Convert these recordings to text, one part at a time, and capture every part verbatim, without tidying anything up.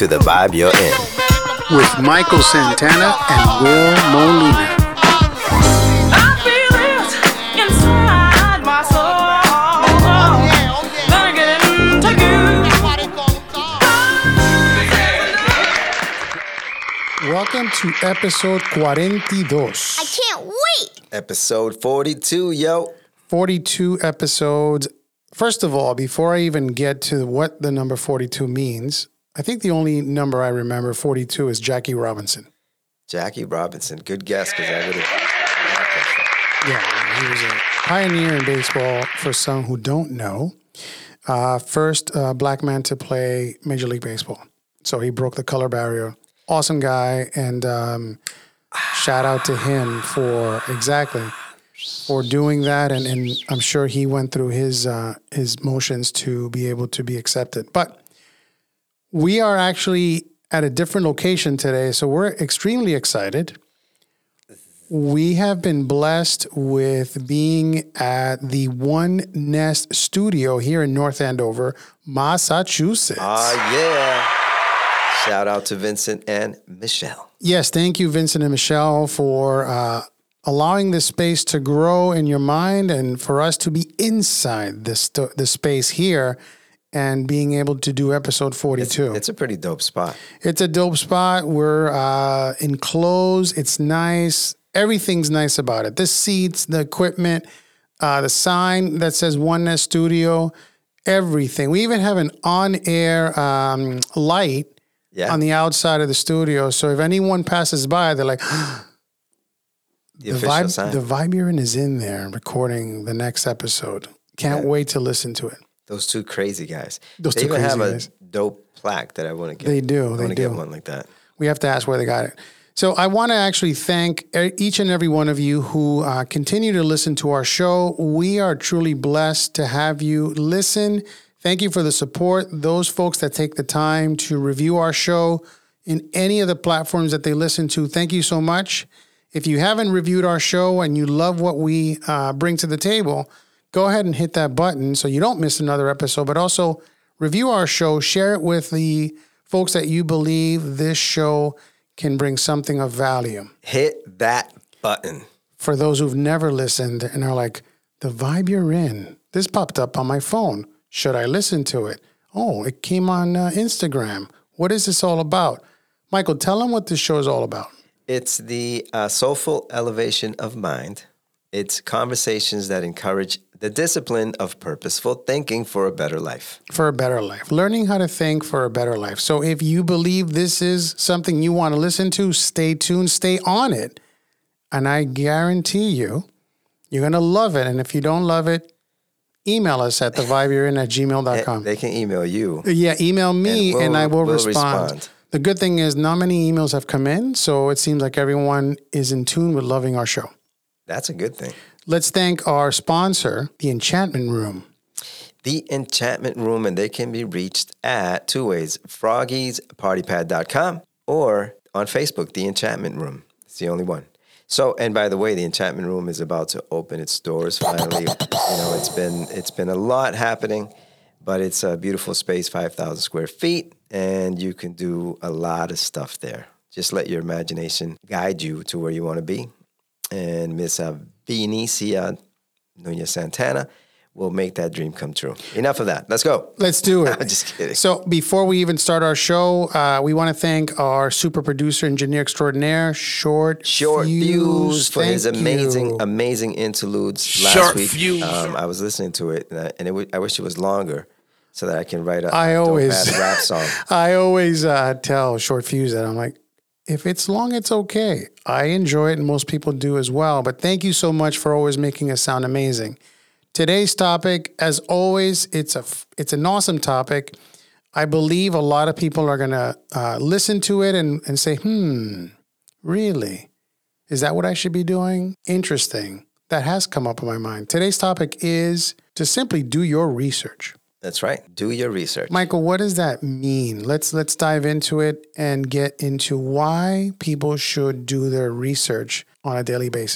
to The Vibe You're In with Michael Santana and Will Molina. Welcome to episode forty-two. I can't wait! Episode forty-two, yo. forty-two episodes. First of all, before I even get to what the number forty-two means, I think the only number I remember, forty-two, is Jackie Robinson. Jackie Robinson. Good guess, because I would have... Yeah, he was a pioneer in baseball for some who don't know. Uh, first uh, black man to play Major League Baseball. So he broke the color barrier. Awesome guy, and um, shout out to him for exactly for doing that. And, and I'm sure he went through his uh, his motions to be able to be accepted. But we are actually at a different location today, so we're extremely excited. We have been blessed with being at the One Nest Studio here in North Andover, Massachusetts. Ah, uh, yeah. Shout out to Vincent and Michelle. Yes, thank you, Vincent and Michelle, for uh, allowing this space to grow in your mind and for us to be inside this st- the space here and being able to do episode forty-two. It's, it's a pretty dope spot. It's a dope spot. We're uh, enclosed. It's nice. Everything's nice about it. The seats, the equipment, uh, the sign that says One Nest Studio, everything. We even have an on-air um, light Yeah. on the outside of the studio. So if anyone passes by, they're like, the, the vibe, sign. the vibe you're in is in there recording the next episode. Can't yeah. wait to listen to it. Those two crazy guys. Those they two even crazy have guys. a dope plaque that I want to get. They do. I they want to do. get one like that. We have to ask where they got it. So I want to actually thank each and every one of you who uh, continue to listen to our show. We are truly blessed to have you listen. Thank you for the support. Those folks that take the time to review our show in any of the platforms that they listen to, thank you so much. If you haven't reviewed our show and you love what we uh, bring to the table, go ahead and hit that button so you don't miss another episode, but also review our show, share it with the folks that you believe this show can bring something of value. Hit that button. For those who've never listened and are like, the vibe you're in, this popped up on my phone. Should I listen to it? Oh, it came on uh, Instagram. What is this all about? Michael, tell them what this show is all about. It's the uh, soulful elevation of mind. It's conversations that encourage the discipline of purposeful thinking for a better life. For a better life. Learning how to think for a better life. So if you believe this is something you want to listen to, stay tuned, stay on it. And I guarantee you, you're going to love it. And if you don't love it, email us at the vibe you're in at gmail dot com. They can email you. Yeah, email me and, we'll, and I will we'll respond. respond. The good thing is not many emails have come in, so it seems like everyone is in tune with loving our show. That's a good thing. Let's thank our sponsor, The Enchantment Room. The Enchantment Room, and they can be reached at two ways, froggies party pad dot com or on Facebook, The Enchantment Room. It's the only one. So, and by the way, the Enchantment Room is about to open its doors finally. You know, it's been it's been a lot happening, but it's a beautiful space, five thousand square feet, and you can do a lot of stuff there. Just let your imagination guide you to where you want to be. And Miss Vinicia Nunez Santana will make that dream come true. Enough of that. Let's go. Let's do it. I'm just kidding. So before we even start our show, uh, we want to thank our super producer, engineer extraordinaire, Short Short Fuse, Fuse for thank his amazing, you. amazing interludes last Short week. Fuse. Um, I was listening to it, and, I, and it w- I wish it was longer so that I can write a I always, dope-ass rap song. I always uh, tell Short Fuse that I'm like, if it's long, it's okay. I enjoy it, and most people do as well. But thank you so much for always making us sound amazing. Today's topic, as always, it's a it's an awesome topic. I believe a lot of people are going to uh, listen to it and, and say, hmm, really? Is that what I should be doing? Interesting. That has come up in my mind. Today's topic is to simply do your research. That's right. Do your research. Michael, what does that mean? Let's let's dive into it and get into why people should do their research on a daily basis.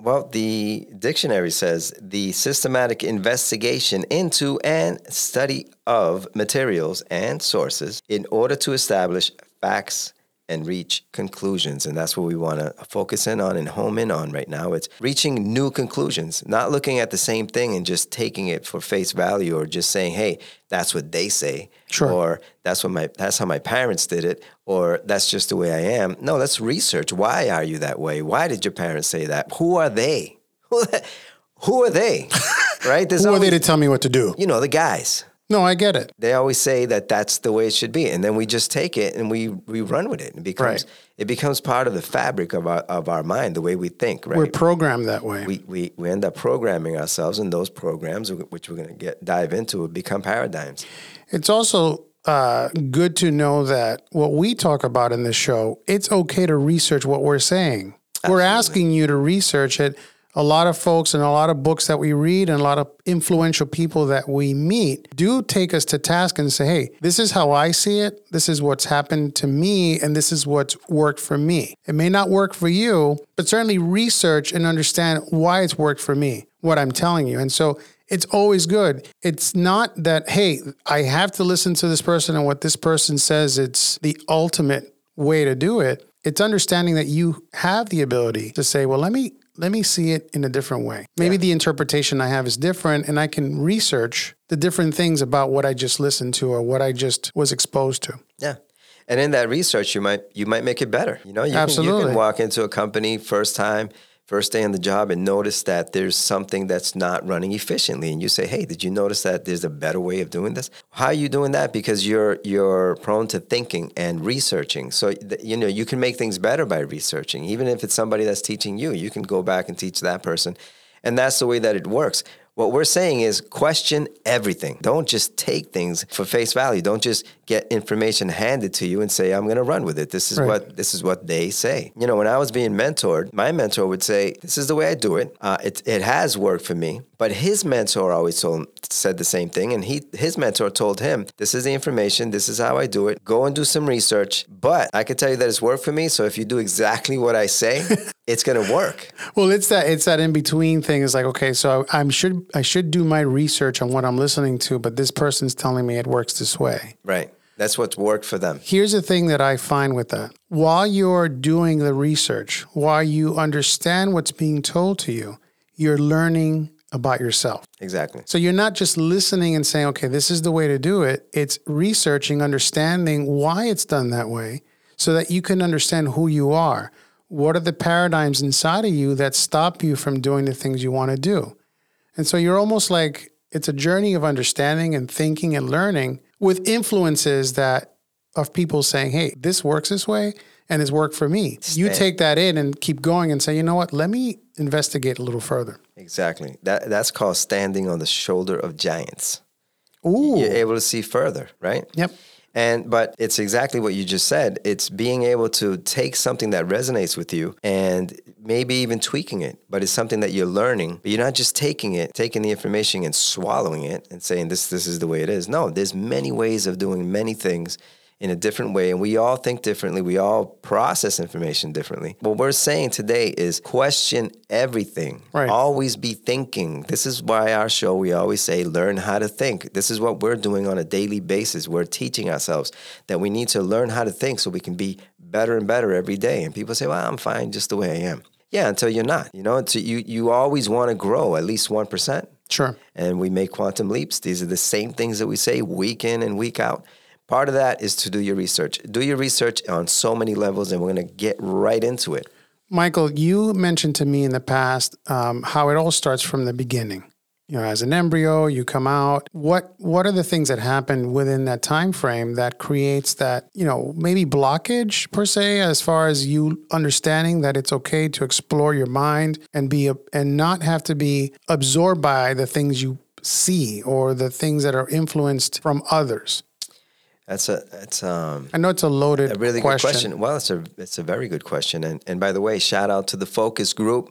Well, the dictionary says the systematic investigation into and study of materials and sources in order to establish facts and reach conclusions. And that's what we want to focus in on and home in on right now. It's reaching new conclusions, not looking at the same thing and just taking it for face value or just saying, hey, that's what they say. Sure. Or that's what my that's how my parents did it, or that's just the way I am. No, let's research. Why are you that way? Why did your parents say that? Who are they? Who are they? Right? There's Who are always, they to tell me what to do? you know, the guys. No, I get it. They always say that that's the way it should be, and then we just take it and we, we run with it. It becomes Right. it becomes part of the fabric of our of our mind, the way we think. Right? We're programmed that way. we, we we end up programming ourselves, and those programs, which we're going to get dive into, become paradigms. It's also uh, good to know that what we talk about in this show, it's okay to research what we're saying. We're asking you to research it. A lot of folks and a lot of books that we read and a lot of influential people that we meet do take us to task and say, hey, this is how I see it. This is what's happened to me, and this is what's worked for me. It may not work for you, but certainly research and understand why it's worked for me, what I'm telling you. And so it's always good. It's not that, hey, I have to listen to this person and what this person says, it's the ultimate way to do it. It's understanding that you have the ability to say, well, let me let me see it in a different way. Maybe yeah. the interpretation I have is different, and I can research the different things about what I just listened to or what I just was exposed to. Yeah. And in that research, you might you might make it better. You know, you Absolutely. Can, you can walk into a company first time, first day on the job, and notice that there's something that's not running efficiently. And you say, hey, did you notice that there's a better way of doing this? How are you doing that? Because you're you're prone to thinking and researching. So, you know, you can make things better by researching. Even if it's somebody that's teaching you, you can go back and teach that person. And that's the way that it works. What we're saying is question everything. Don't just take things for face value. Don't just get information handed to you and say, I'm going to run with it. This is right. what this is what they say. You know, when I was being mentored, my mentor would say, this is the way I do it. Uh, it, it has worked for me. But his mentor always told, said the same thing. And he his mentor told him, this is the information. This is how I do it. Go and do some research. But I can tell you that it's worked for me. So if you do exactly what I say, it's going to work. Well, it's that it's that in-between thing. It's like, okay, so I, I'm should I should do my research on what I'm listening to, but this person's telling me it works this way. Right. That's what's worked for them. Here's the thing that I find with that. While you're doing the research, while you understand what's being told to you, you're learning about yourself. Exactly. So you're not just listening and saying, okay, this is the way to do it. It's researching, understanding why it's done that way so that you can understand who you are. What are the paradigms inside of you that stop you from doing the things you want to do? And so you're almost like, it's a journey of understanding and thinking and learning with influences that of people saying, hey, this works this way and it's worked for me. You take that in and keep going and say, you know what, let me investigate a little further. Exactly. That That's called standing on the shoulder of giants. Ooh. You're able to see further, right? Yep. And but it's exactly what you just said. It's being able to take something that resonates with you and maybe even tweaking it, but it's something that you're learning. But you're not just taking it, taking the information and swallowing it and saying this this is the way it is. No, there's many ways of doing many things in a different way, and we all think differently. We all process information differently. What we're saying today is question everything. Right. Always be thinking. This is why our show, we always say, learn how to think. This is what we're doing on a daily basis. We're teaching ourselves that we need to learn how to think so we can be better and better every day. And people say, well, I'm fine just the way I am. Yeah, until you're not. You know, so you, you always want to grow at least one percent. Sure. And we make quantum leaps. These are the same things that we say week in and week out. Part of that is to do your research. Do your research on so many levels, and we're going to get right into it. Michael, you mentioned to me in the past um, how it all starts from the beginning. You know, as an embryo, you come out. What what are the things that happen within that time frame that creates that, you know, maybe blockage per se, as far as you understanding that it's okay to explore your mind and be a, and not have to be absorbed by the things you see or the things that are influenced from others? That's a that's um. I know it's a loaded a really question. good question. Well, it's a it's a very good question. And and by the way, shout out to the focus group.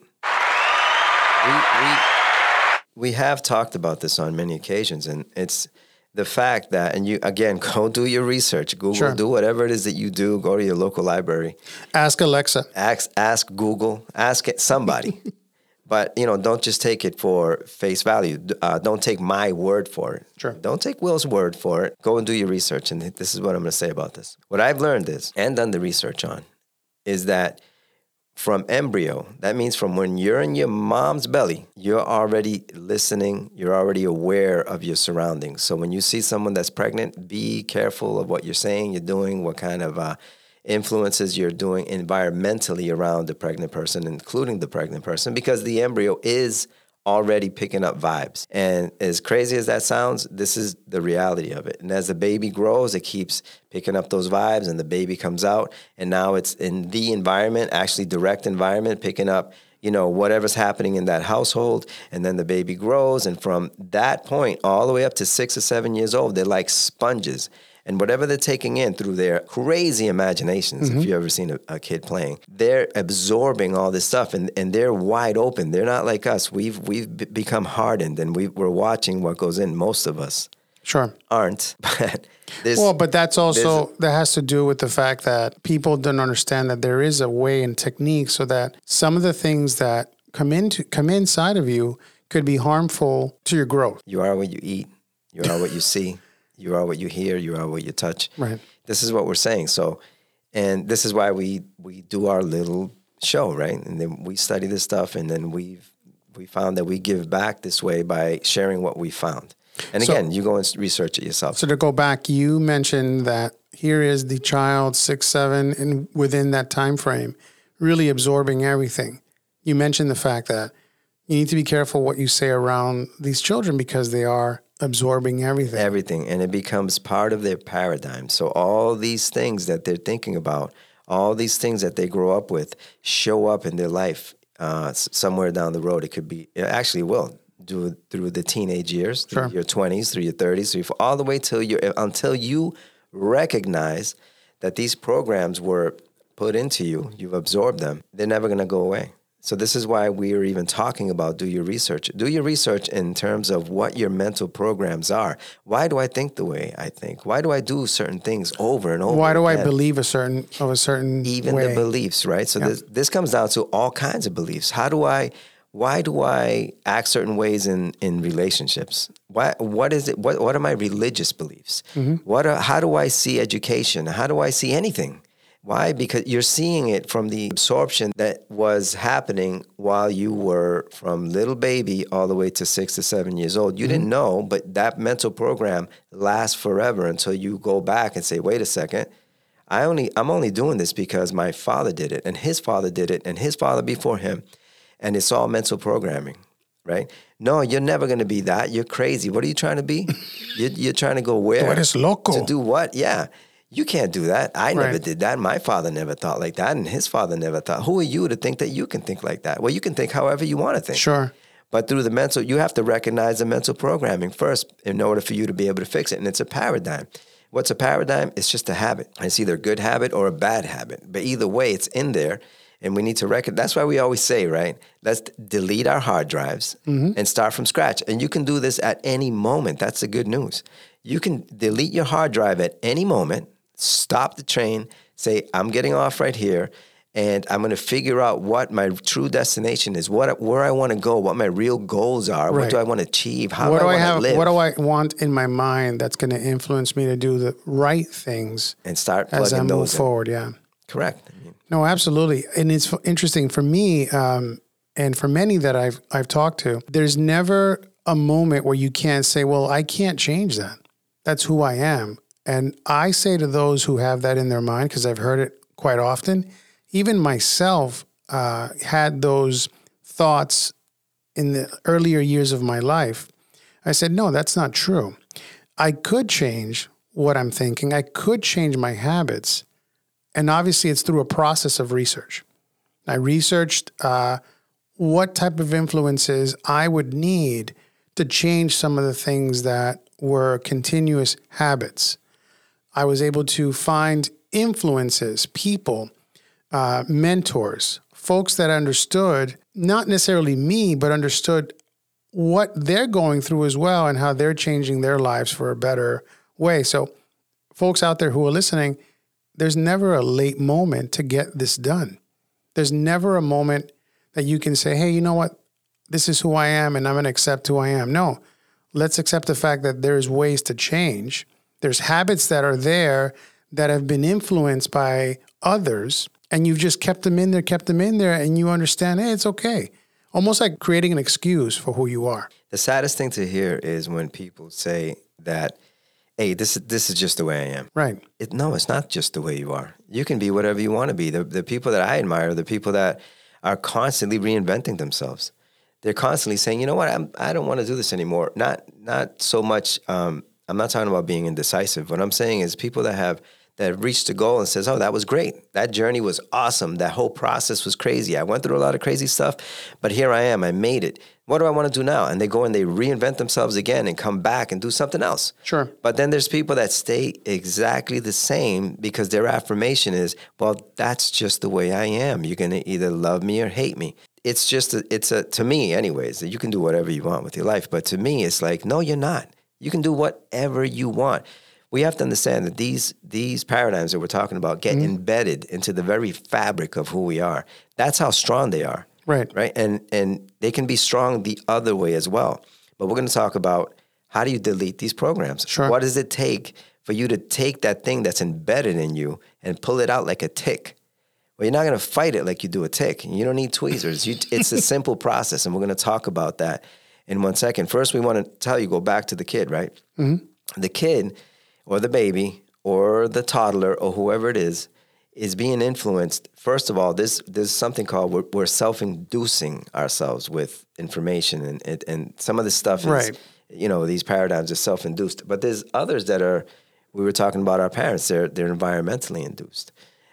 We we we have talked about this on many occasions, and it's the fact that, and you again go do your research. Google, Sure. do whatever it is that you do. Go to your local library. Ask Alexa. Ask ask Google. Ask it, somebody. But, you know, don't just take it for face value. Uh, don't take my word for it. Sure. Don't take Will's word for it. Go and do your research. And this is what I'm going to say about this. What I've learned is, and done the research on, is that from embryo, that means from when you're in your mom's belly, you're already listening, you're already aware of your surroundings. So when you see someone that's pregnant, be careful of what you're saying, you're doing, what kind of uh, influences you're doing environmentally around the pregnant person, including the pregnant person, because the embryo is already picking up vibes. And as crazy as that sounds, this is the reality of it. And as the baby grows, it keeps picking up those vibes, and the baby comes out, and now it's in the environment, actually direct environment, picking up, you know, whatever's happening in that household. And then the baby grows, and from that point all the way up to six or seven years old, they're like sponges. And whatever they're taking in through their crazy imaginations, mm-hmm. if you've ever seen a, a kid playing, they're absorbing all this stuff, and, and they're wide open. They're not like us. We've we've b- become hardened, and we, we're watching what goes in. Most of us sure aren't. But this, well, but that's also, that has to do with the fact that people don't understand that there is a way and technique so that some of the things that come into come inside of you could be harmful to your growth. You are what you eat. You are what you see. You are what you hear. You are what you touch. Right. This is what we're saying. So, and this is why we we do our little show, right? And then we study this stuff, and then we've we found that we give back this way by sharing what we found. And again, so, you go and research it yourself. So to go back, you mentioned that here is the child six, seven, and within that time frame, really absorbing everything. You mentioned the fact that you need to be careful what you say around these children because they are absorbing everything. Everything. And it becomes part of their paradigm. So all these things that they're thinking about, all these things that they grow up with show up in their life uh, somewhere down the road. It could be, it actually will, do through the teenage years, through sure. your twenties, through your thirties, through, all the way till you until you recognize that these programs were put into you, you've absorbed them, they're never going to go away. So this is why we are even talking about do your research. Do your research in terms of what your mental programs are. Why do I think the way I think? Why do I do certain things over and over Why do again? I believe a certain of a certain Even way? the beliefs, right? So yeah. this this comes down to all kinds of beliefs. How do I why do I act certain ways in, in relationships? Why what is it what what are my religious beliefs? Mm-hmm. What are, how do I see education? How do I see anything? Why? Because you're seeing it from the absorption that was happening while you were from little baby all the way to six to seven years old. You mm-hmm. didn't know, but that mental program lasts forever until you go back and say, wait a second, I only, I'm only doing this because my father did it and his father did it and his father before him. And it's all mental programming, right? No, you're never going to be that. You're crazy. What are you trying to be? you're, you're trying to go where? Tú eres loco. To do what? Yeah. You can't do that. I never right. did that. My father never thought like that, and his father never thought. Who are you to think that you can think like that? Well, you can think however you want to think. Sure. But through the mental, you have to recognize the mental programming first in order for you to be able to fix it. And it's a paradigm. What's a paradigm? It's just a habit. It's either a good habit or a bad habit. But either way, it's in there. And we need to recognize. That's why we always say, right? Let's delete our hard drives mm-hmm. and start from scratch. And you can do this at any moment. That's the good news. You can delete your hard drive at any moment. Stop the train, say, I'm getting off right here, and I'm going to figure out what my true destination is, what where I want to go, what my real goals are, right. what do I want to achieve, how what do I, I want have, to live. What do I want in my mind that's going to influence me to do the right things and start plugging as I move those forward, in. yeah. Correct. I mean, no, absolutely. And it's interesting for me um, and for many that I've I've talked to, there's never a moment where you can't say, well, I can't change that. That's who I am. And I say to those who have that in their mind, because I've heard it quite often, even myself uh, had those thoughts in the earlier years of my life. I said, no, that's not true. I could change what I'm thinking. I could change my habits. And obviously, it's through a process of research. I researched uh, what type of influences I would need to change some of the things that were continuous habits. I was able to find influences, people, uh, mentors, folks that understood, not necessarily me, but understood what they're going through as well and how they're changing their lives for a better way. So folks out there who are listening, there's never a late moment to get this done. There's never a moment that you can say, hey, you know what? this is who I am and I'm going to accept who I am. No, let's accept the fact that there's ways to change. There's habits that are there that have been influenced by others, and you've just kept them in there, kept them in there, and you understand, hey, it's okay. Almost like creating an excuse for who you are. The saddest thing to hear is when people say that, hey, this is this is just the way I am. Right. It, no, it's not just the way you are. You can be whatever you want to be. The the people that I admire are the people that are constantly reinventing themselves. They're constantly saying, you know what, I'm, I don't want to do this anymore. Not not so much, um, I'm not talking about being indecisive. What I'm saying is people that have that have reached a goal and says, oh, that was great. That journey was awesome. That whole process was crazy. I went through a lot of crazy stuff, but here I am. I made it. What do I want to do now? And they go and they reinvent themselves again and come back and do something else. Sure. But then there's people that stay exactly the same because their affirmation is, well, that's just the way I am. You're going to either love me or hate me. It's just, a, it's a, to me anyways, you can do whatever you want with your life. But to me, it's like, no, you're not. You can do whatever you want. We have to understand that these these paradigms that we're talking about get mm-hmm. embedded into the very fabric of who we are. That's how strong they are. Right. Right. And and they can be strong the other way as well. But we're going to talk about how do you delete these programs? Sure. What does it take for you to take that thing that's embedded in you and pull it out like a tick? Well, you're not going to fight it like you do a tick. You don't need tweezers. You, it's a simple process, and we're going to talk about that in one second. First, we want to tell you, go back to the kid, right? Mm-hmm. The kid or the baby or the toddler or whoever it is, is being influenced. First of all, there's, there's something called we're, we're self-inducing ourselves with information. And, and, and some of this stuff is, right. you know, these paradigms are self-induced. But there's others that are, we were talking about our parents, they're, they're environmentally induced.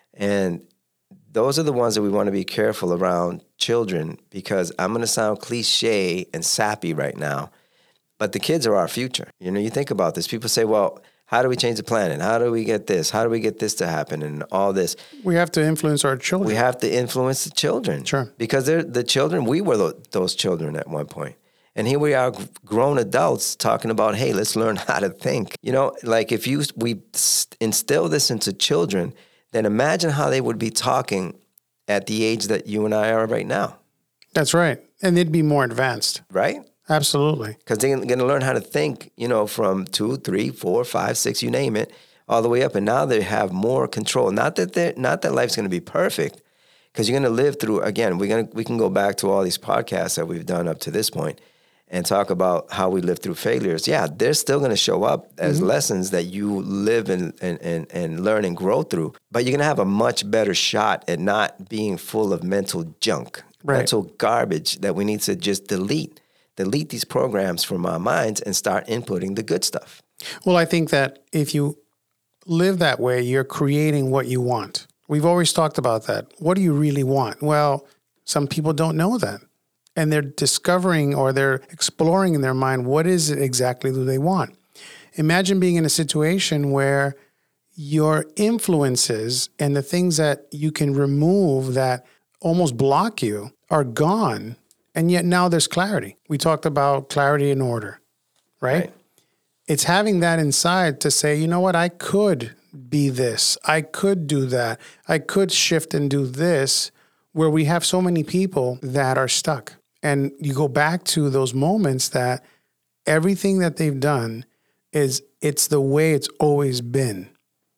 And those are the ones that we want to be careful around children, because I'm going to sound cliche and sappy right now, but the kids are our future. You know, you think about this. People say, well, how do we change the planet? How do we get this? How do we get this to happen? And all this. We have to influence our children. We have to influence the children. Sure. Because they're the children, we were those children at one point. And here we are, grown adults, talking about, hey, let's learn how to think. You know, like if you we instill this into children, then imagine how they would be talking at the age that you and I are right now. That's right. And they'd be more advanced. Right? Absolutely. Because they're going to learn how to think, you know, from two, three, four, five, six, you name it, all the way up. And now they have more control. Not that they're, not that life's going to be perfect, because you're going to live through, again, we're going to, we can go back to all these podcasts that we've done up to this point and talk about how we live through failures. Yeah, they're still going to show up as mm-hmm. lessons that you live and, and, and, and learn and grow through. But you're going to have a much better shot at not being full of mental junk, right. mental garbage that we need to just delete. Delete these programs from our minds and start inputting the good stuff. Well, I think that if you live that way, you're creating what you want. We've always talked about that. What do you really want? Well, some people don't know that. And they're discovering or they're exploring in their mind, what is it exactly that they want? Imagine being in a situation where your influences and the things that you can remove that almost block you are gone. And yet now there's clarity. We talked about clarity and order, right? right? It's having that inside to say, you know what, I could be this. I could do that. I could shift and do this, where we have so many people that are stuck. And you go back to those moments that everything that they've done is, it's the way it's always been.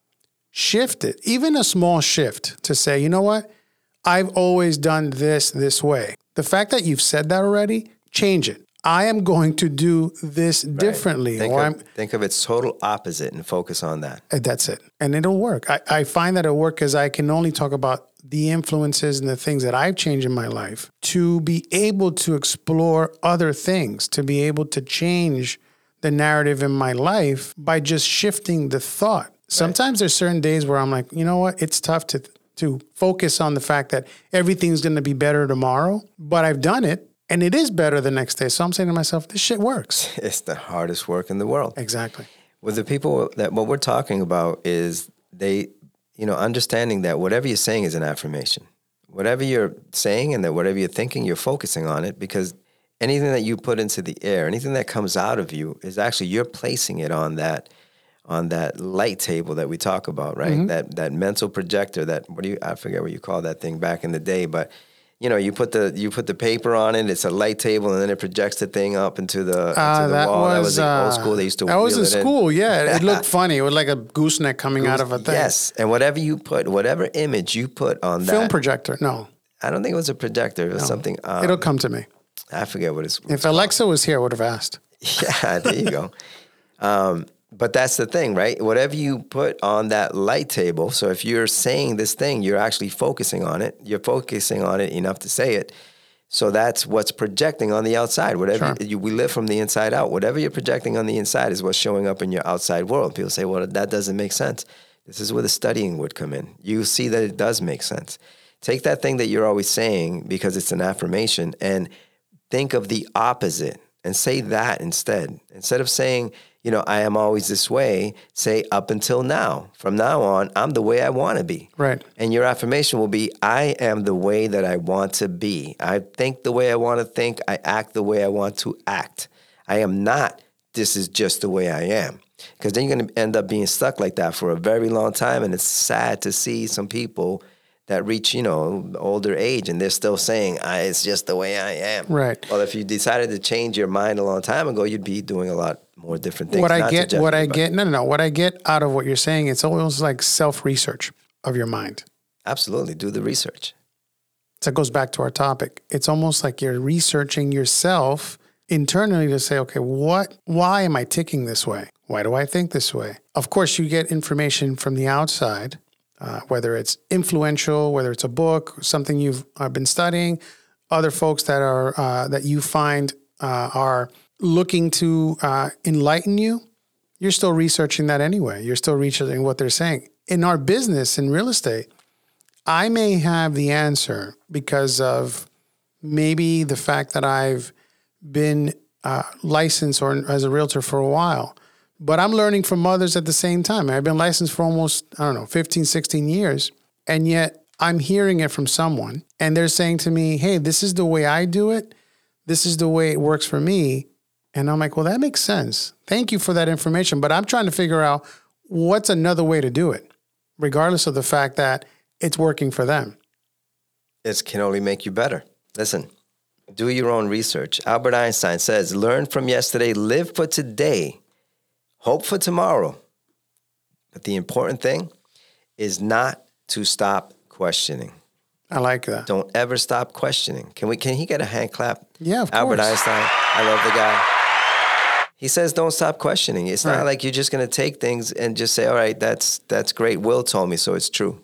Shift it, even a small shift to say, you know what, I've always done this this way. The fact that you've said that already, change it. I am going to do this right. differently. Think, or of, I'm, think of its total opposite and focus on that. That's it. And it'll work. I, I find that it'll work because I can only talk about the influences and the things that I've changed in my life to be able to explore other things, to be able to change the narrative in my life by just shifting the thought. Right. Sometimes there's certain days where I'm like, you know what, it's tough to to focus on the fact that everything's going to be better tomorrow, but I've done it and it is better the next day. So I'm saying to myself, this shit works. It's the hardest work in the world. Exactly. With the people that what we're talking about is they, you know, understanding that whatever you're saying is an affirmation. Whatever you're saying and that whatever you're thinking, you're focusing on it, because anything that you put into the air, anything that comes out of you is actually you're placing it on that on that light table that we talk about, right? Mm-hmm. That that mental projector, that, what do you, I forget what you call that thing back in the day, but you know, you put the you put the paper on it. It's a light table, and then it projects the thing up into the, into Uh, the that wall. was, that was the uh, old school. They used to. That was wheel in it school, yeah. It looked funny. It was like a gooseneck coming out of a thing. Yes, and whatever you put, whatever image you put on Film that, projector, no. I don't think it was a projector. It was something. Um, It'll come to me. I forget what it's. What If it's called. Alexa was here, I would have asked. Yeah, there you go. Um, but that's the thing, right? Whatever you put on that light table, so if you're saying this thing, you're actually focusing on it. You're focusing on it enough to say it. So that's what's projecting on the outside. Whatever Sure. you, we live from the inside out. Whatever you're projecting on the inside is what's showing up in your outside world. People say, well, that doesn't make sense. This is where the studying would come in. You see that it does make sense. Take that thing that you're always saying because it's an affirmation and think of the opposite and say that instead. Instead of saying, you know, I am always this way, say up until now. From now on, I'm the way I want to be. Right. And your affirmation will be, I am the way that I want to be. I think the way I want to think. I act the way I want to act. I am not, this is just the way I am. Because then you're going to end up being stuck like that for a very long time. And it's sad to see some people that reach, you know, older age and they're still saying, I, it's just the way I am. Right. Well, if you decided to change your mind a long time ago, you'd be doing a lot more different things. What I Not to get, judge what I anybody. get, no, no, no. What I get out of what you're saying, it's almost like self-research of your mind. Absolutely. Do the research. So it goes back to our topic. It's almost like you're researching yourself internally to say, okay, what, why am I ticking this way? Why do I think this way? Of course, you get information from the outside, uh, whether it's influential, whether it's a book, something you've uh, been studying, other folks that are uh, that you find uh, are looking to uh, enlighten you. You're still researching that anyway. You're still researching what they're saying. In our business, in real estate, I may have the answer because of maybe the fact that I've been uh, licensed or as a realtor for a while, but I'm learning from others at the same time. I've been licensed for almost, I don't know, fifteen, sixteen years, and yet I'm hearing it from someone and they're saying to me, hey, this is the way I do it. This is the way it works for me. And I'm like, well, that makes sense. Thank you for that information. But I'm trying to figure out what's another way to do it, regardless of the fact that it's working for them. It can only make you better. Listen, do your own research. Albert Einstein says, learn from yesterday, live for today, hope for tomorrow. But the important thing is not to stop questioning. I like that. Don't ever stop questioning. Can we? Can he get a hand clap? Yeah, of Albert course. Einstein, I love the guy. He says, don't stop questioning. It's Right. not like you're just going to take things and just say, all right, that's that's great. Will told me, so it's true.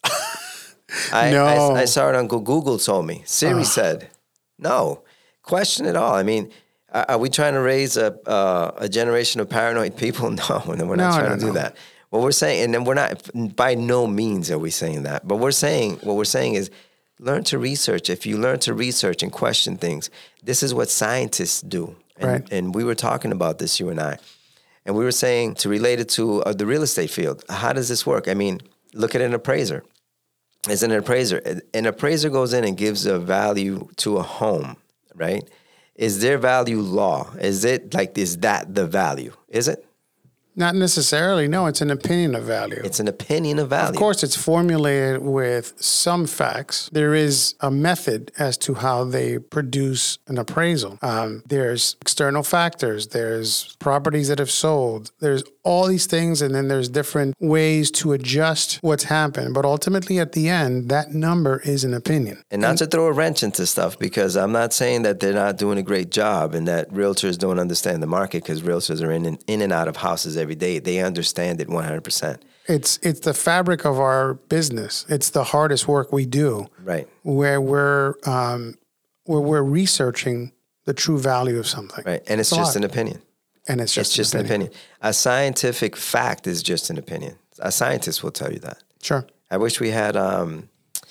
I, No. I, I saw it on Google. Google told me. Siri said, no. Question it all. I mean, are, are we trying to raise a uh, a generation of paranoid people? No, no, we're not No, trying no, to do no. that. What we're saying, and then we're not, by no means are we saying that, but we're saying, what we're saying is learn to research. If you learn to research and question things, this is what scientists do. And, Right. and we were talking about this, you and I, and we were saying to relate it to uh, the real estate field. How does this work? I mean, look at an appraiser. As an appraiser, an appraiser goes in and gives a value to a home, right? Is their value law? Is it like, is that the value? Is it? Not necessarily. No, it's an opinion of value. It's an opinion of value. Of course, it's formulated with some facts. There is a method as to how they produce an appraisal. Um, there's external factors. There's properties that have sold. There's all these things, and then there's different ways to adjust what's happened. But ultimately, at the end, that number is an opinion. And not to throw a wrench into stuff, because I'm not saying that they're not doing a great job and that realtors don't understand the market, because realtors are in and, in and out of houses every day. They understand it one hundred percent. It's it's the fabric of our business. It's the hardest work we do. Right. Where we're um, where we're researching the true value of something. Right. And it's a just lot. an opinion. And it's just, It's just an opinion. A scientific fact is just an opinion. A scientist will tell you that. Sure. I wish we had, um,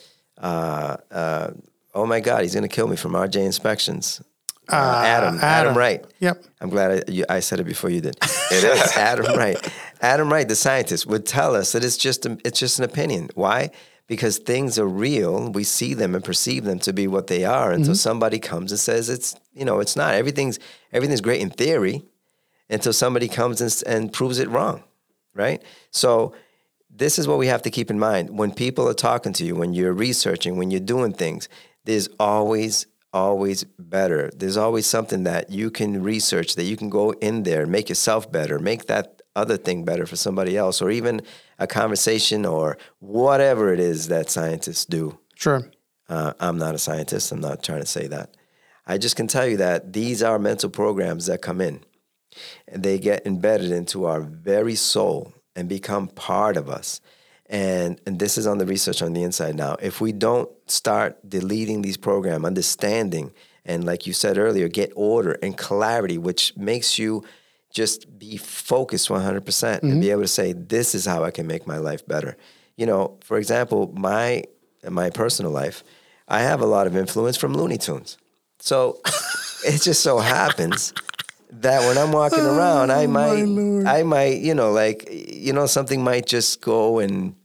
uh, uh, oh my God, he's going to kill me from R J Inspections. Uh, Uh, Adam, Adam, Adam. Wright. Yep. I'm glad I, you, I said it before you did. It is Adam Wright. Adam Wright, the scientist, would tell us that it's just a, it's just an opinion. Why? Because things are real. We see them and perceive them to be what they are until Mm-hmm. somebody comes and says it's, you know, it's not. Everything's everything's great in theory until somebody comes and, and proves it wrong, right? So this is what we have to keep in mind. When people are talking to you, when you're researching, when you're doing things, there's always, always better. There's always something that you can research, that you can go in there, make yourself better, make that other thing better for somebody else, or even a conversation or whatever it is that scientists do. Sure. Uh, I'm not a scientist. I'm not trying to say that. I just can tell you that these are mental programs that come in, and they get embedded into our very soul and become part of us. And and this is on the research on the inside now. If we don't start deleting these programs, understanding, and like you said earlier, get order and clarity, which makes you just be focused one hundred percent mm-hmm. and be able to say, this is how I can make my life better. You know, for example, my in my personal life, I have a lot of influence from Looney Tunes. So it just so happens that when I'm walking oh, around, I might, I might, you know, like, you know, something might just go and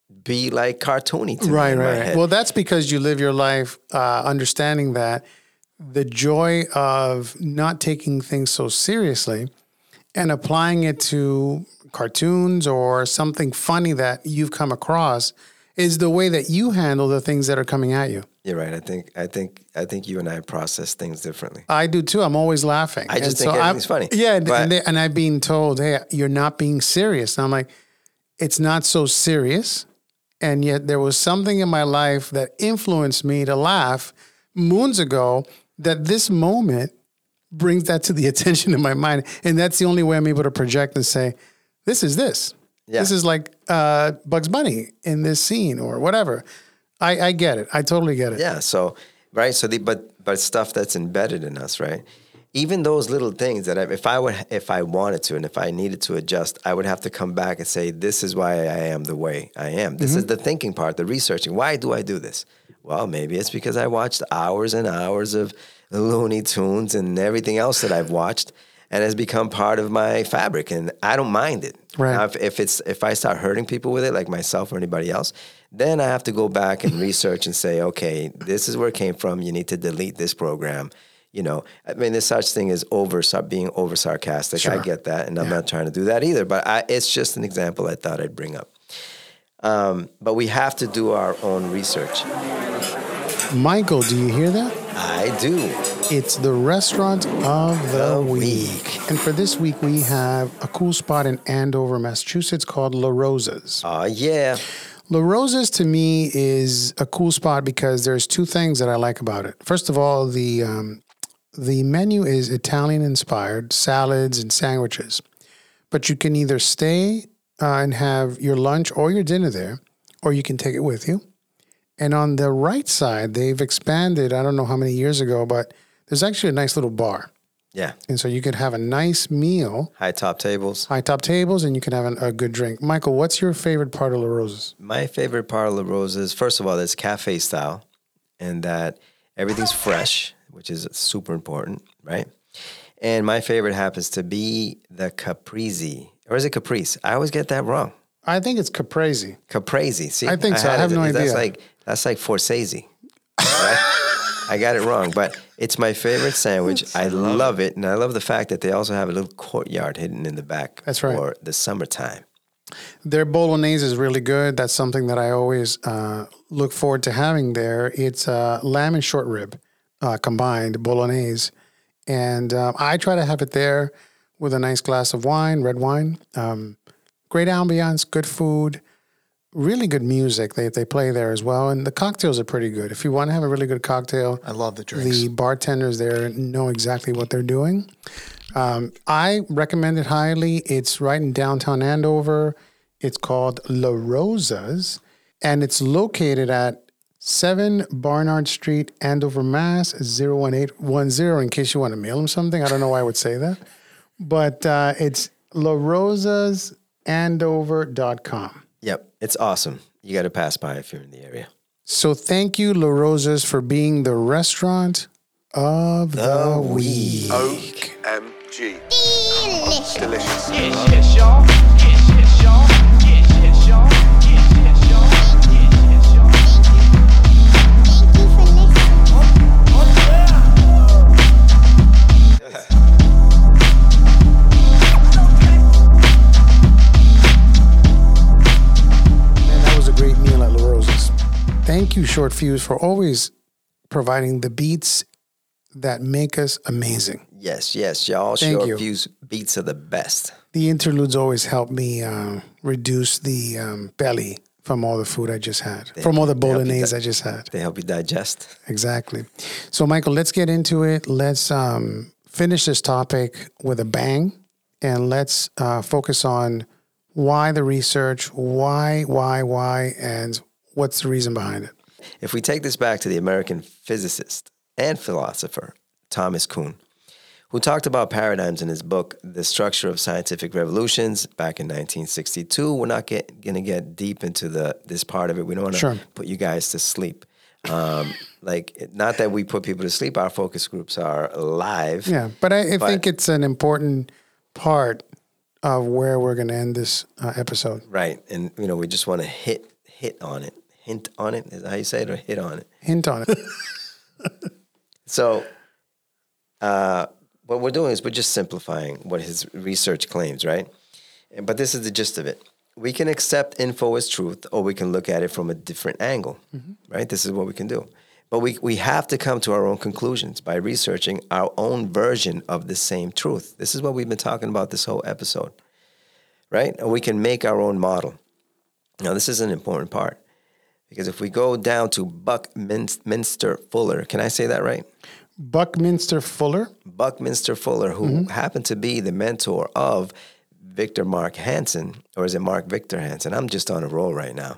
be like cartoony to right, me in right, my right. head. Well, that's because you live your life uh, understanding that the joy of not taking things so seriously and applying it to cartoons or something funny that you've come across is the way that you handle the things that are coming at you. You're right. I think I think I think you and I process things differently. I do too. I'm always laughing. I just and think so everything's I'm, funny. Yeah, but, and, they, and I've been told, hey, you're not being serious. And I'm like, it's not so serious. And yet there was something in my life that influenced me to laugh moons ago that this moment brings that to the attention of my mind. And that's the only way I'm able to project and say, this is this. Yeah. This is like uh, Bugs Bunny in this scene or whatever. I, I get it. I totally get it. Yeah. So, right. So the, but, but stuff that's embedded in us, right? Even those little things that I, if I would, if I wanted to, and if I needed to adjust, I would have to come back and say, this is why I am the way I am. This mm-hmm. is the thinking part, the researching. Why do I do this? Well, maybe it's because I watched hours and hours of Looney Tunes and everything else that I've watched, and has become part of my fabric, and I don't mind it. Right. Now, if, if it's if I start hurting people with it, like myself or anybody else, then I have to go back and research and say, okay, this is where it came from. You need to delete this program. You know, I mean, there's such thing as over being over sarcastic. Sure. I get that, and I'm yeah. not trying to do that either. But I, it's just an example I thought I'd bring up. Um, but we have to do our own research. Michael, do you hear that? I do. It's the restaurant of the, the week. week. And for this week, we have a cool spot in Andover, Massachusetts called La Rosa's. Oh, uh, yeah. La Rosa's to me is a cool spot because there's two things that I like about it. First of all, the um, the menu is Italian-inspired, salads and sandwiches. But you can either stay uh, and have your lunch or your dinner there, or you can take it with you. And on the right side, they've expanded, I don't know how many years ago, but there's actually a nice little bar. Yeah. And so you could have a nice meal. High top tables. High top tables, and you can have an, a good drink. Michael, what's your favorite part of La Rosa's? My favorite part of La Rosa's, first of all, it's cafe style, and that everything's fresh, which is super important, right? And my favorite happens to be the caprese. Or is it caprice? I always get that wrong. I think it's caprese. Caprese. See, I think I so. I have it. no That's idea. Like, that's like Forsese. Right? I got it wrong, but it's my favorite sandwich. I love it, and I love the fact that they also have a little courtyard hidden in the back. That's right. For the summertime. Their bolognese is really good. That's something that I always uh, look forward to having there. It's uh, lamb and short rib uh, combined, bolognese. And uh, I try to have it there with a nice glass of wine, red wine. Um, great ambiance, good food. Really good music they they play there as well. And the cocktails are pretty good. If you want to have a really good cocktail, I love the drinks. The bartenders there know exactly what they're doing. Um, I recommend it highly. It's right in downtown Andover. It's called La Rosa's, and it's located at seven Barnard Street, Andover, Mass. zero one eight one zero, in case you want to mail them something. I don't know why I would say that. But uh, it's la rosas andover dot com. Yep, it's awesome. You got to pass by if you're in the area. So thank you, La Rosa's, for being the restaurant of the, the week. O M G. Delicious. Delicious. Yes, yes, y'all. Yes, yes, y'all. Yes, yes, y'all. Yes, yes, y'all. Yes, yes, y'all. Thank you for Man, that was a great meal at La Rosa's. Thank you, Short Fuse, for always providing the beats that make us amazing. Yes, yes. Y'all Thank sure you. views beats are the best. The interludes always help me uh, reduce the um, belly from all the food I just had, from all the they help you bolognese di- I just had. They help you digest. Exactly. So, Michael, let's get into it. Let's um, finish this topic with a bang, and let's uh, focus on why the research, why, why, why, and what's the reason behind it. If we take this back to the American physicist and philosopher, Thomas Kuhn, who talked about paradigms in his book, The Structure of Scientific Revolutions, back in nineteen sixty-two. We're not going to get deep into the this part of it. We don't want to Sure. put you guys to sleep. Um, like, not that we put people to sleep. Our focus groups are live. Yeah, but I, I But- think it's an important part of where we're going to end this uh, episode. Right. And, you know, we just want to hit hit on it. Hint on it. Is that how you say it? Or hit on it? Hint on it. So, uh, what we're doing is we're just simplifying what his research claims, right? And- But this is the gist of it. We can accept info as truth, or we can look at it from a different angle, right? This is what we can do. But we, we have to come to our own conclusions by researching our own version of the same truth. This is what we've been talking about this whole episode, right? And we can make our own model. Now, this is an important part, because if we go down to Buckminster Fuller, can I say that right? Buckminster Fuller. Buckminster Fuller, who happened to be the mentor of Victor Mark Hansen, or is it Mark Victor Hansen? I'm just on a roll right now.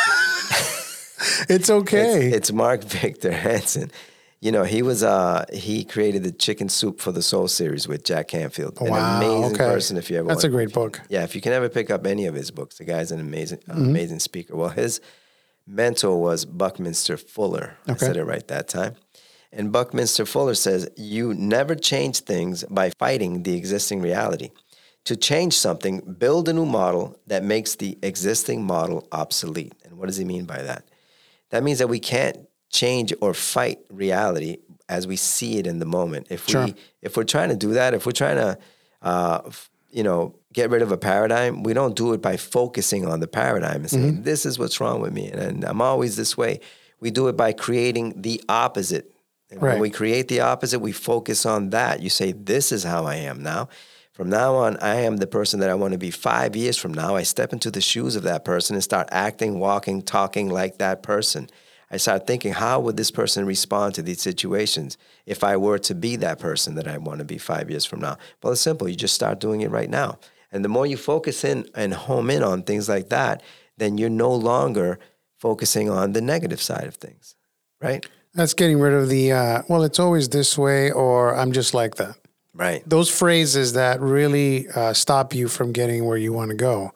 It's okay. It's, it's Mark Victor Hansen. You know, he was uh he created the Chicken Soup for the Soul series with Jack Canfield. An wow. amazing Okay. person if you ever That's a want. great book. Yeah, if you can ever pick up any of his books, the guy's an amazing uh, amazing speaker. Well, his mentor was Buckminster Fuller. I Okay. said it right that time. And Buckminster Fuller says, you never change things by fighting the existing reality. To change something, build a new model that makes the existing model obsolete. And what does he mean by that? That means that we can't change or fight reality as we see it in the moment. If we Sure. if we're trying to do that, if we're trying to uh, f- you know, get rid of a paradigm, we don't do it by focusing on the paradigm and saying, this is what's wrong with me, and, and I'm always this way. We do it by creating the opposite. And Right. when we create the opposite, we focus on that. You say, this is how I am now. From now on, I am the person that I want to be five years from now. I step into the shoes of that person and start acting, walking, talking like that person. I start thinking, how would this person respond to these situations if I were to be that person that I want to be five years from now? Well, it's simple. You just start doing it right now. And the more you focus in and home in on things like that, then you're no longer focusing on the negative side of things, right? That's getting rid of the, uh, well, it's always this way, or I'm just like that. Right. Those phrases that really uh, stop you from getting where you want to go.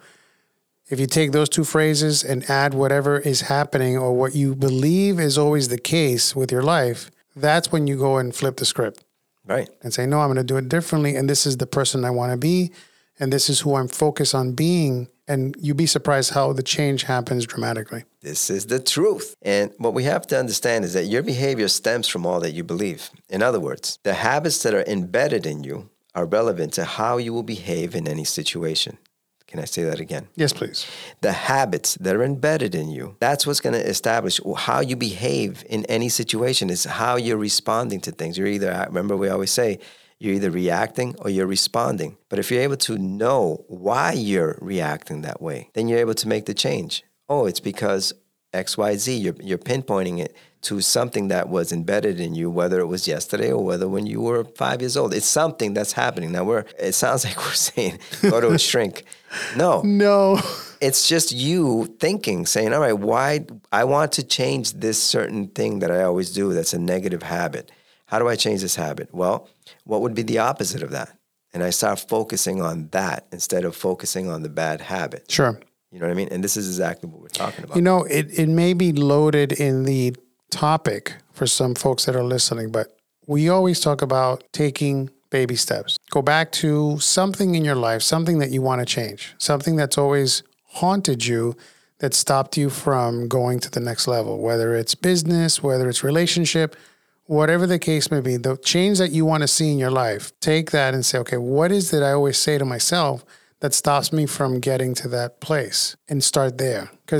If you take those two phrases and add whatever is happening or what you believe is always the case with your life, that's when you go and flip the script Right. and say, no, I'm going to do it differently. And this is the person I want to be. And this is who I'm focused on being. And you'd be surprised how the change happens dramatically. This is the truth. And what we have to understand is that your behavior stems from all that you believe. In other words, the habits that are embedded in you are relevant to how you will behave in any situation. Can I say that again? Yes, please. The habits that are embedded in you, that's what's going to establish how you behave in any situation, is how you're responding to things. You're either, remember we always say, you're either reacting or you're responding. But if you're able to know why you're reacting that way, then you're able to make the change. Oh, it's because X, Y, Z. You're, you're pinpointing it to something that was embedded in you, whether it was yesterday or whether when you were five years old. It's something that's happening. Now, we're, it sounds like we're saying, go to a shrink. No. No. It's just you thinking, saying, all right, why I want to change this certain thing that I always do that's a negative habit. How do I change this habit? Well, what would be the opposite of that? And I start focusing on that instead of focusing on the bad habit. Sure. You know what I mean? And this is exactly what we're talking about. You know, it, it may be loaded in the topic for some folks that are listening, but we always talk about taking baby steps. Go back to something in your life, something that you want to change, something that's always haunted you, that stopped you from going to the next level, whether it's business, whether it's relationship, whatever the case may be, the change that you want to see in your life, take that and say, okay, what is it I always say to myself that stops me from getting to that place, and start there? Because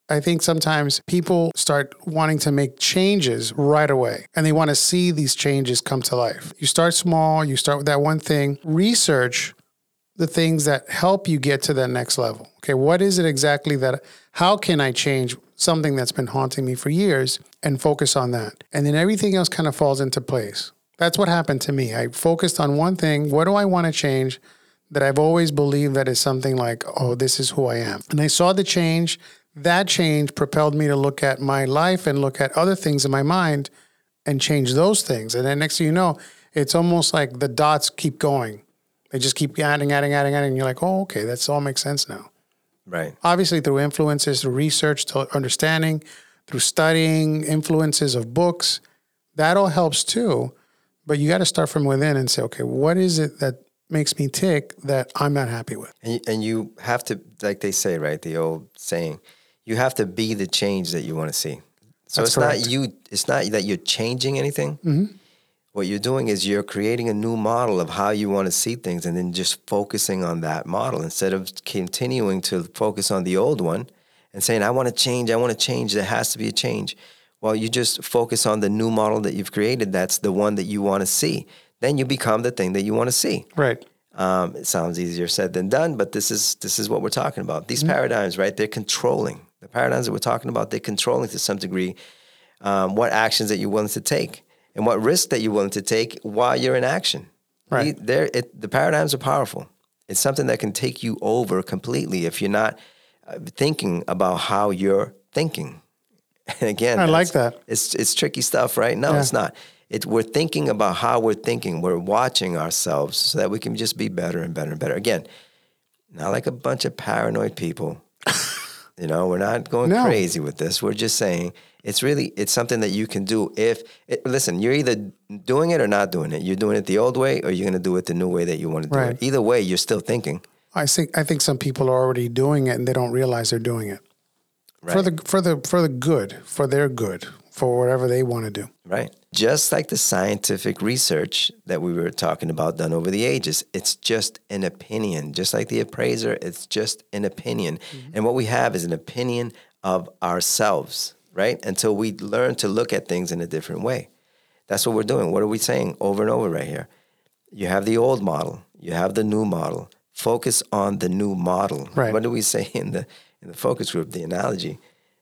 I think sometimes people start wanting to make changes right away and they want to see these changes come to life. You start small, you start with that one thing, research the things that help you get to that next level. Okay, what is it exactly that, how can I change something that's been haunting me for years and focus on that? And then everything else kind of falls into place. That's what happened to me. I focused on one thing. What do I want to change that I've always believed that is something like, oh, this is who I am. And I saw the change. That change propelled me to look at my life and look at other things in my mind and change those things. And then next thing you know, it's almost like the dots keep going. They just keep adding, adding, adding, adding. And you're like, oh, okay, that's all makes sense now. Right. Obviously through influences, through research, through understanding, through studying influences of books, that all helps too. But you got to start from within and say, okay, what is it that makes me tick that I'm not happy with? And you, and you have to, like they say, right, the old saying, you have to be the change that you want to see. So That's it's correct. not you, it's not that you're changing anything. Mm-hmm. What you're doing is you're creating a new model of how you want to see things and then just focusing on that model instead of continuing to focus on the old one and saying, I want to change, I want to change, there has to be a change. Well, you just focus on the new model that you've created. That's the one that you want to see. Then you become the thing that you want to see. Right. Um, it sounds easier said than done, but this is this is what we're talking about. These Mm-hmm. paradigms, right? They're controlling. The paradigms that we're talking about, they're controlling to some degree um, what actions that you're willing to take and what risks that you're willing to take while you're in action. Right. The, they're- it, the paradigms are powerful. It's something that can take you over completely if you're not uh, thinking about how you're thinking. And again, I like that's- that. It's it's tricky stuff, right? No, Yeah. it's not. It, we're thinking about how we're thinking. We're watching ourselves so that we can just be better and better and better. Again, not like a bunch of paranoid people. You know, we're not going No. crazy with this. We're just saying it's really, it's something that you can do if, it, listen, you're either doing it or not doing it. You're doing it the old way or you're going to do it the new way that you want to do Right. it. Either way, you're still thinking. I think I think some people are already doing it and they don't realize they're doing it. Right. For the for the for the good, for their good, for whatever they want to do. Right. Just like the scientific research that we were talking about done over the ages, it's just an opinion. Just like the appraiser, it's just an opinion. And what we have is an opinion of ourselves, right? Until we learn to look at things in a different way. That's what we're doing. What are we saying over and over right here? You have the old model, you have the new model. Focus on the new model. Right. What do we say in the in the focus group? The analogy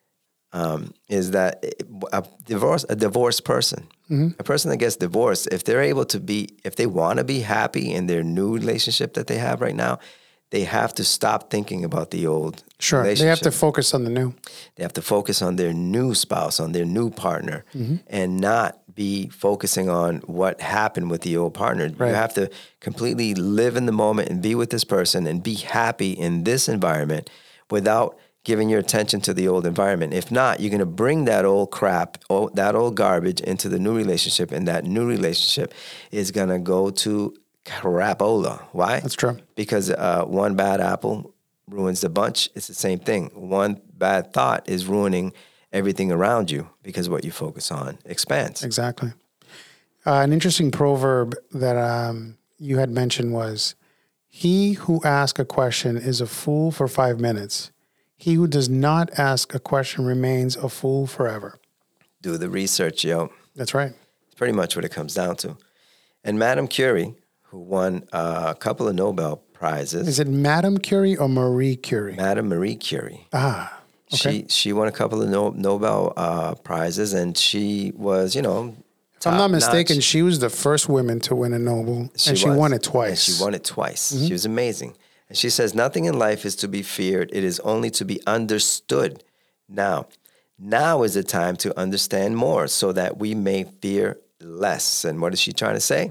um, is that a divorce a divorced person, a person that gets divorced, if they're able to be, if they want to be happy in their new relationship that they have right now, they have to stop thinking about the old Sure. They have relationship. to focus on the new. They have to focus on their new spouse, on their new partner, and not be focusing on what happened with the old partner. Right. You have to completely live in the moment and be with this person and be happy in this environment without giving your attention to the old environment. If not, you're going to bring that old crap, old, that old garbage into the new relationship, and that new relationship is going to go to crapola. Why? That's true. Because uh, one bad apple ruins the bunch. It's the same thing. One bad thought is ruining everything around you because what you focus on expands. Exactly. Uh, an interesting proverb that um, you had mentioned was, he who asks a question is a fool for five minutes. He who does not ask a question remains a fool forever. Do the research, yo. That's right. It's pretty much what it comes down to. And Madame Curie, who won uh, a couple of Nobel Prizes, Is it Madame Curie or Marie Curie? Madame Marie Curie. Ah, okay. She she won a couple of no, Nobel uh, prizes, and she was, you know, If I'm not top-notch. mistaken, she was the first woman to win a Nobel, and she was. won it And twice. she won it twice. She was amazing. And she says, nothing in life is to be feared. It is only to be understood. Now, now is the time to understand more so that we may fear less. And what is she trying to say?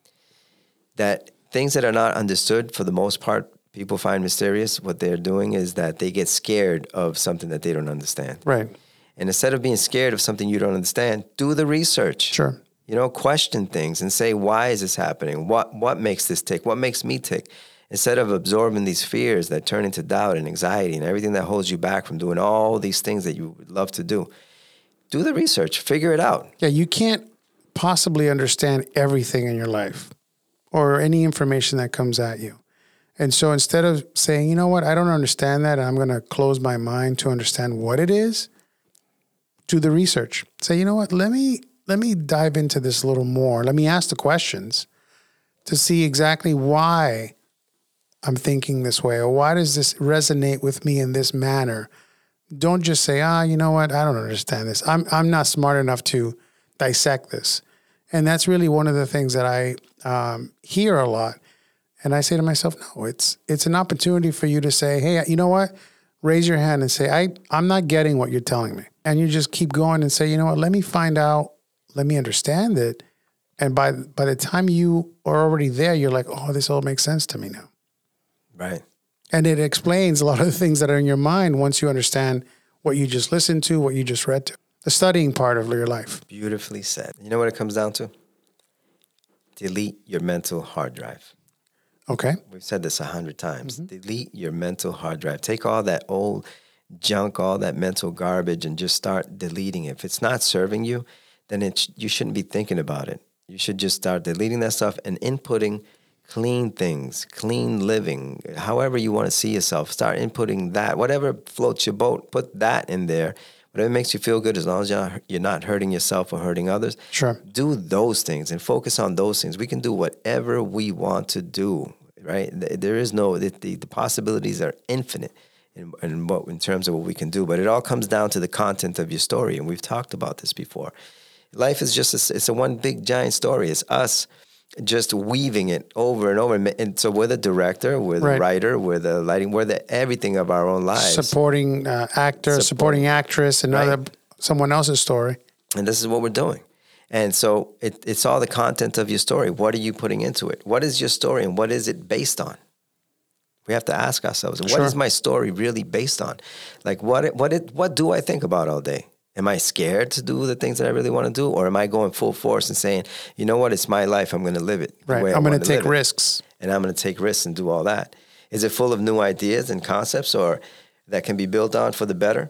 That things that are not understood, for the most part, people find mysterious. What they're doing is that they get scared of something that they don't understand. Right. And instead of being scared of something you don't understand, do the research. Sure. You know, question things and say, why is this happening? What what makes this tick? What makes me tick? Instead of absorbing these fears that turn into doubt and anxiety and everything that holds you back from doing all these things that you would love to do, do the research, figure it out. Yeah, you can't possibly understand everything in your life or any information that comes at you. And so instead of saying, you know what, I don't understand that, and I'm going to close my mind to understand what it is, do the research. Say, you know what, let me let me dive into this a little more. Let me ask the questions to see exactly why I'm thinking this way, or why does this resonate with me in this manner. Don't just say, ah, you know what, I don't understand this. I'm I'm not smart enough to dissect this. And that's really one of the things that I um, hear a lot. And I say to myself, no, it's it's an opportunity for you to say, hey, you know what? Raise your hand and say, I, I'm not getting what you're telling me. And you just keep going and say, you know what, let me find out, let me understand it. And by by the time you are already there, you're like, oh, this all makes sense to me now. Right. And it explains a lot of the things that are in your mind once you understand what you just listened to, what you just read to. The studying part of your life. Beautifully said. You know what it comes down to? Delete your mental hard drive. Okay. We've said this a hundred times. Mm-hmm. Delete your mental hard drive. Take all that old junk, all that mental garbage, and just start deleting it. If it's not serving you, then it sh- you shouldn't be thinking about it. You should just start deleting that stuff and inputting clean things, clean living, however you want to see yourself. Start inputting that. Whatever floats your boat, put that in there. Whatever makes you feel good, as long as you're not, you're not hurting yourself or hurting others. Sure. Do those things and focus on those things. We can do whatever we want to do, right? There is no, the, the, the possibilities are infinite in, in, what, in terms of what we can do. But it all comes down to the content of your story. And we've talked about this before. Life is just, a, it's a one big giant story. It's us just weaving it over and over. And so we're the director, we're the right. writer, we're the lighting, we're the everything of our own lives. Supporting uh, actor, Support. supporting actress, another right. someone else's story. And this is what we're doing. And so it, it's all the content of your story. What are you putting into it? What is your story and what is it based on? We have to ask ourselves, what sure. is my story really based on? Like, what what it, what do I think about all day? Am I scared to do the things that I really want to do? Or am I going full force and saying, you know what, it's my life, I'm going to live it. Right, I'm going to take risks. And I'm going to take risks and do all that. Is it full of new ideas and concepts or that can be built on for the better?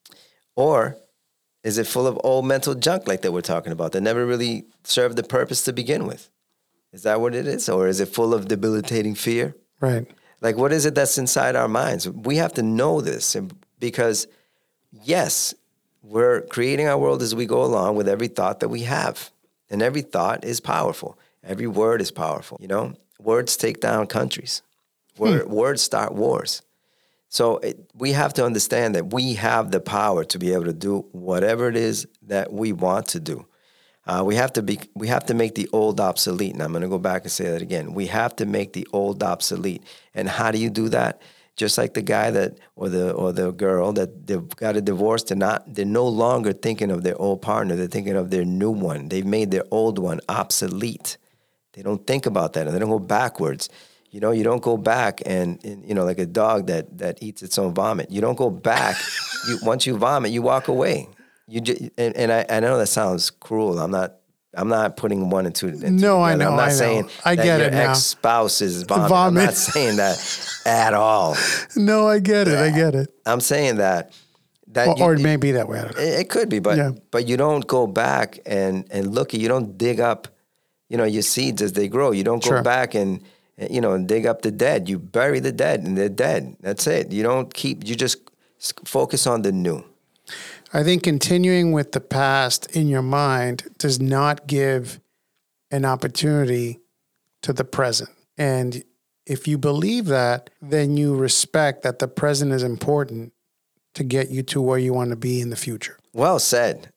Or is it full of old mental junk like that we're talking about that never really served the purpose to begin with? Is that what it is? Or is it full of debilitating fear? Right. Like, what is it that's inside our minds? We have to know this because, yes, we're creating our world as we go along with every thought that we have. And every thought is powerful. Every word is powerful. You know, words take down countries. Word, hmm. Words start wars. So it, we have to understand that we have the power to be able to do whatever it is that we want to do. Uh, we have to be. We have to make the old obsolete. And I'm going to go back and say that again. We have to make the old obsolete. And how do you do that? Just like the guy that, or the or the girl that they've got a divorce, they're not, they're no longer thinking of their old partner. They're thinking of their new one. They've made their old one obsolete. They don't think about that, and they don't go backwards. You know, you don't go back and, and you know, like a dog that that eats its own vomit. You don't go back. you once you vomit, you walk away. You just, and, and I, I know that sounds cruel. I'm not. I'm not putting one and two. Into no, together. I know. I'm not I saying know. I that get your it now. ex-spouse is vomit. Vomit. I'm not saying that at all. No, I get it. I get it. I'm saying that. that or, you, or it may be that way. I don't know. It, it could be, but yeah. but you don't go back and and look. You don't dig up, you know, your seeds as they grow. You don't go sure. back and you know and dig up the dead. You bury the dead, and they're dead. That's it. You don't keep. You just focus on the new. I think continuing with the past in your mind does not give an opportunity to the present. And if you believe that, then you respect that the present is important to get you to where you want to be in the future. Well said.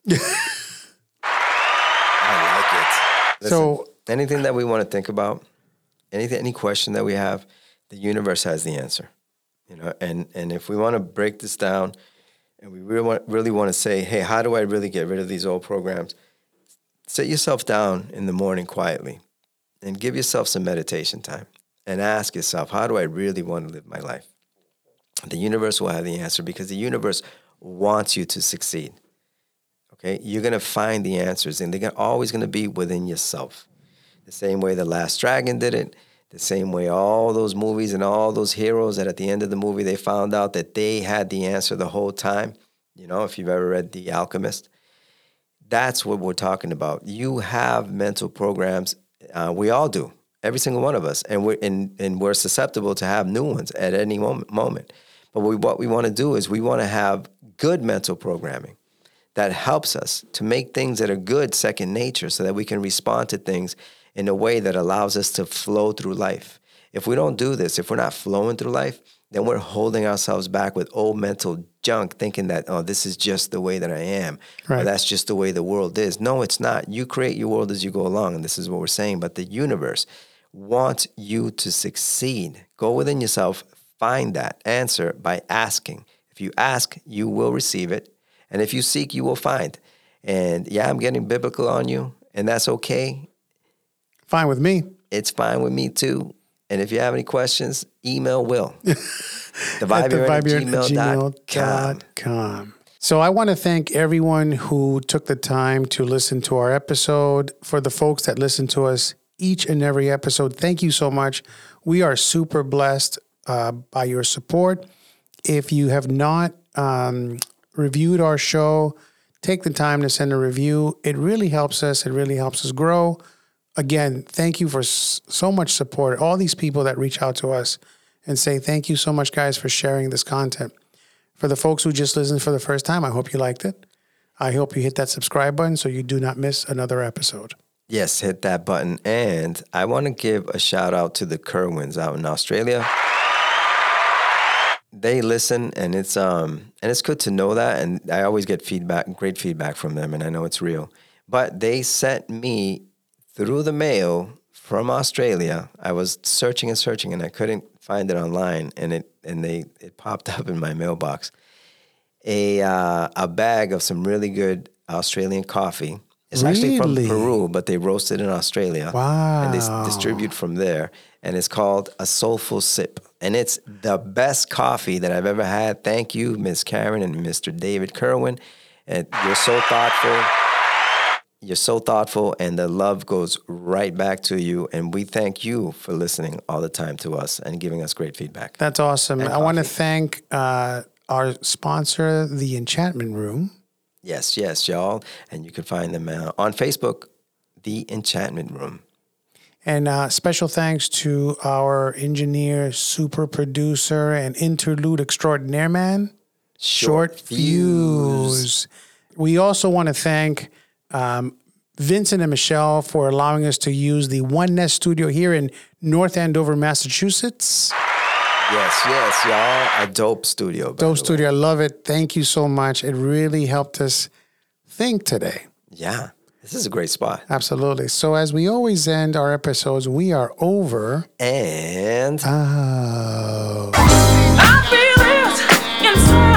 I like it. Listen, so anything that we want to think about, anything, any question that we have, the universe has the answer. You know, and and if we want to break this down, and we really want, really want to say, hey, how do I really get rid of these old programs? Sit yourself down in the morning quietly and give yourself some meditation time and ask yourself, how do I really want to live my life? The universe will have the answer because the universe wants you to succeed. Okay? You're going to find the answers, and they're always going to be within yourself. The same way The Last Dragon did it, the same way all those movies and all those heroes that at the end of the movie, they found out that they had the answer the whole time. You know, if you've ever read The Alchemist, that's what we're talking about. You have mental programs. Uh, we all do. every single one of us, and we're and, and we're susceptible to have new ones at any moment. moment. But we, what we want to do is we want to have good mental programming that helps us to make things that are good second nature, so that we can respond to things in a way that allows us to flow through life. If we don't do this, if we're not flowing through life, then we're holding ourselves back with old mental junk, thinking that, oh, this is just the way that I am. Right. Or that's just the way the world is. No, it's not. You create your world as you go along, and this is what we're saying. But the universe wants you to succeed. Go within yourself, find that answer by asking. If you ask, you will receive it. And if you seek, you will find. And yeah, I'm getting biblical on you, and that's okay. Fine with me. It's fine with me too. And if you have any questions, email Will. the At the Vibrant at vibrant at gmail dot gmail com. dot com. So I want to thank everyone who took the time to listen to our episode. For the folks that listen to us each and every episode, thank you so much. We are super blessed uh, by your support. If you have not um, reviewed our show, take the time to send a review. It really helps us. It really helps us grow. Again, thank you for s- so much support. All these people that reach out to us and say, thank you so much, guys, for sharing this content. For the folks who just listened for the first time, I hope you liked it. I hope you hit that subscribe button so you do not miss another episode. Yes, hit that button. And I want to give a shout out to the Kerwins out in Australia. They listen, and it's um and it's good to know that. And I always get feedback, great feedback from them, and I know it's real. But they sent me through the mail from Australia. I was searching and searching, and I couldn't find it online, and it and they it popped up in my mailbox. A uh, a bag of some really good Australian coffee. It's actually from Really? Peru, but they roast it in Australia. Wow. And they s- distribute from there. And it's called A Soulful Sip. And it's the best coffee that I've ever had. Thank you, Miss Karen and Mister David Kerwin. And you're so thoughtful. You're so thoughtful, and the love goes right back to you. And we thank you for listening all the time to us and giving us great feedback. That's awesome. And I want to coffee. thank uh, our sponsor, The Enchantment Room. Yes, yes, y'all. And you can find them uh, on Facebook, The Enchantment Room. And uh, special thanks to our engineer, super producer, and interlude extraordinaire man, Short Fuse. We also want to thank um, Vincent and Michelle for allowing us to use the One Nest studio here in North Andover, Massachusetts. Yes, yes, y'all. A dope studio. by Dope the way. studio. I love it. Thank you so much. It really helped us think today. Yeah, this is a great spot. Absolutely. So as we always end our episodes, we are over. And Oh. I feel it inside.